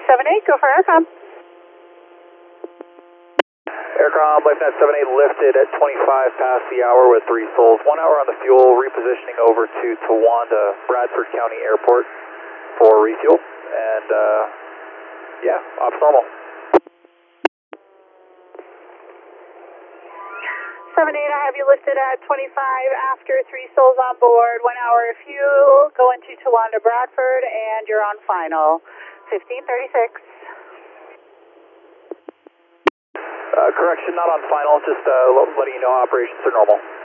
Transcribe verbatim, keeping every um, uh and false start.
seven eight, go for aircom. Aircom, LifeNet seven eight lifted at twenty-five past the hour with three souls. One hour on the fuel, repositioning over to Towanda, Bradford County Airport for refuel. And uh, yeah, ops normal. seven eight, I have you lifted at twenty-five after three souls on board, one hour of fuel, going to Towanda, Bradford, and you're on final. fifteen thirty-six. Uh, correction, not on final, just uh, letting you know operations are normal.